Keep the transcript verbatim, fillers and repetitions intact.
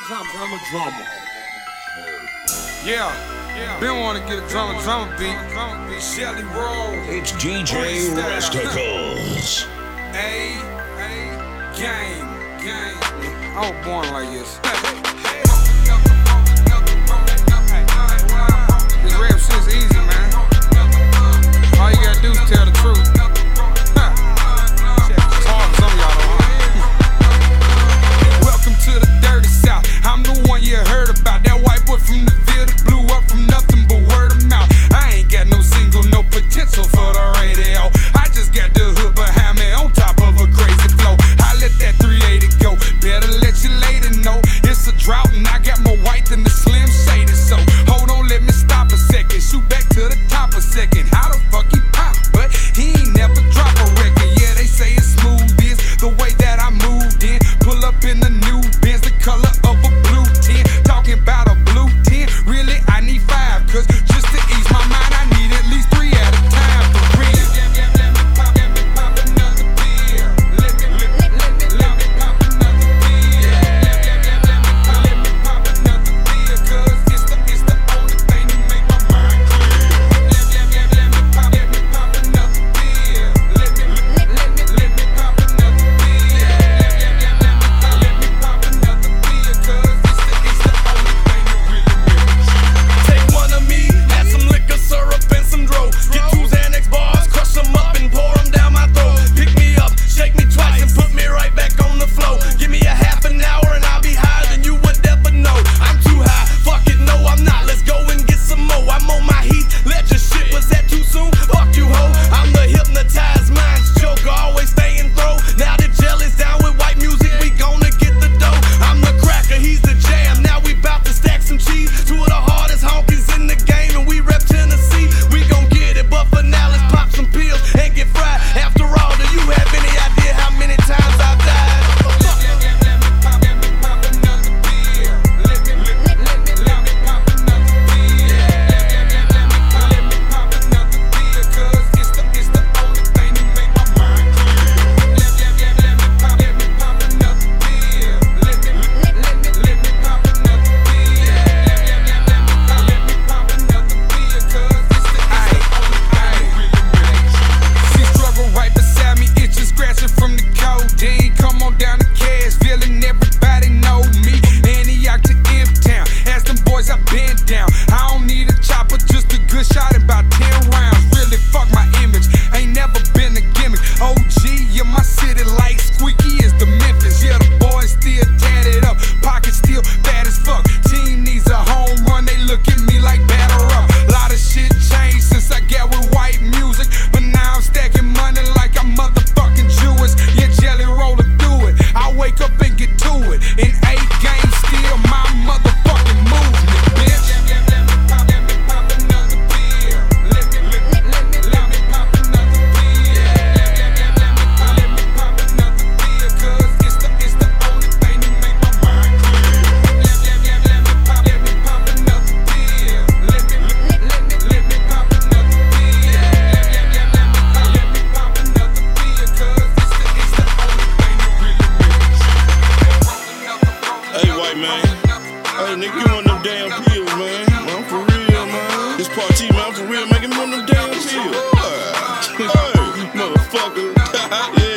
drummer, drummer. Yeah, yeah. Been wanna get a drummer, drummer beat. Drummer beat. Shelly Roll. It's D J Rusticles. A, A, game, game. I was born like this. This rap shit's easy, man. All you gotta do is tell the truth. It's hard for some of y'all though. Welcome to the dirty South. I'm the one you heard about. That white boy from the Ville that blew up from nothing but word of mouth. I ain't got no single, no potential for the radio. I just got the hood behind me on top of a crazy flow. I let that three eighty go. Better let your lady know it's a drought and I got more white than the Slim Shady. So hold on, let me stop a second. Shoot back to the top a second. How the fuck he pop? But he ain't never drop a record. Yeah, they say it's smooth biz. The way that I moved in. Pull up in the new Benz, the color of a blue tin. Talking about a blue tin. Really, I need five. Cause just to ease my mind, I need at least three at a time. For real. Let me pop, let me pop another beer. Let me, let me, let me, let me pop another beer. Let me pop, let me pop another beer. Cause it's the, it's the only thing to make my mind clear. Let me pop, let me pop another beer. Let me, let me, let me pop another beer. Let me pop, let me pop another beer. Cause it's the, it's the only thing that really makes me chill. Take one of me, add some liquor, syrup, and some dro. Get two Xanax bars, crush them up and pour them down my throat. Pick me up, shake me twice, and put me right back on the floor. Give me a half an hour and I'll be higher than you would ever know. I'm too high, fuck it, no I'm not. Let's go and get some more. I'm on my heat, ledger shit, was that too soon? Fuck you ho, I'm the hypnotized minds joker, always staying throw. Now the gel is down with white music, we gonna get the dough. I'm the cracker, he's the jam, now we bout to stack some cheese. Two of the hardest honkies in the game and we rep Tennessee. We gon' get it, but for now let's pop some pills and get fried. After all, do you have any idea how many times I've died? Let me pop, let me pop another beer. Let me, let me, let me, let me pop another beer. Let me pop, let me pop another beer. Cause it's the, it's the only thing to make my mind clear. Let me pop, let me pop another beer. Let me, let me, let me pop another beer. Let me pop, let me pop another beer. Cause it's the, it's the only thing that really makes me chill. She struggle right beside me, itching, scratching from the codeine. Come on down to Cashville and everybody know me. Antioch to M-Town, ask them boys I've been down. I don't need a chopper, just a good shot in about ten rounds. Really fuck my image, ain't never been a gimmick. O G in my city like squeaky is the Memphis. Yeah, the boys still tatted up, pockets still bad as fuck. Team needs a home run, they look at me like batter up. Lot of shit changed since I got with white music, but now I'm stacking money like I'm motherfucking Jewish. Yeah, Jelly Roller do it, I wake up and get to it. In eight games still my motherfucking movement, bitch. Let me pop, let me pop another beer. Let me, let me, let me, let me pop another beer. Let me pop, let me pop another beer. Cause it's the, it's the only thing to make my mind clear. Let me, let me pop, let me pop another beer. Let me, let me, let me pop another beer. Let me pop, let me pop another beer. Cause it's the, it's the only thing that really makes me chill. Hey, white man. Hey, nigga, you want them damn pills, man. I'm for real, man. This party, man, I'm for real. Making me want them damn pills. Hey, motherfucker. Yeah.